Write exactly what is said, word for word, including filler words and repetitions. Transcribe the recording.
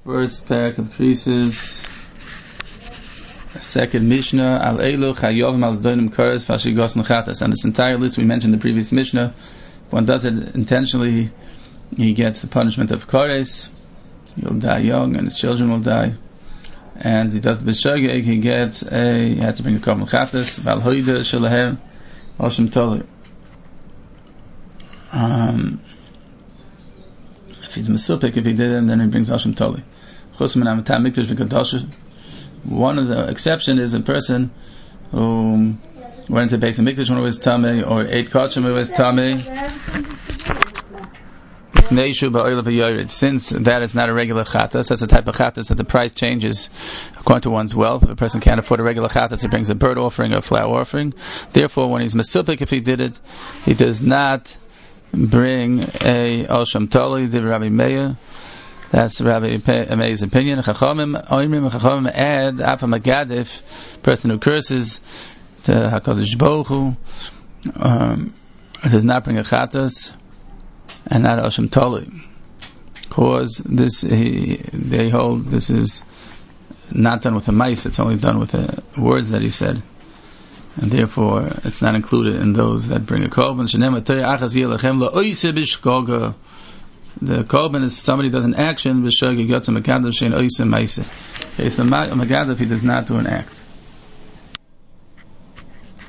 First parak of creases. Second Mishnah. Al Elu Chayovim Al Doinim Kares Vashigos Nuchatas. And this entire list we mentioned in the previous Mishnah. If one does it intentionally, he gets the punishment of Kares. He'll die young, and his children will die. And he does the B'Shogeg, he gets a. He has to bring a Korban Nuchatas. Val Hoida Shalahem Oshim Toli. Um. If he's Mesupik, if he did it, then he brings Hashem Toli. One of the exception is a person who went into the base of Mikdash when it was Tameh, or ate Kachim when it was Tameh. Since that is not a regular Chatas, that's a type of Chatas that the price changes according to one's wealth. If a person can't afford a regular Chatas, he brings a bird offering or a flower offering. Therefore, when he's Mesupik, if he did it, he does not bring a Osham Toli, the Rabbi Meir. That's Rabbi Meir's opinion. Chachamim, Oimrim, Chachamim add Afa Magadif, person who curses to HaKadosh Baruch Hu, um, does not bring a Chatas and not Osham Toli. Cause this, he, they hold this is not done with a mice, it's only done with the words that he said. And therefore, it's not included in those that bring a korban. The korban is somebody does an action. It's the Magadif, he does not do an act.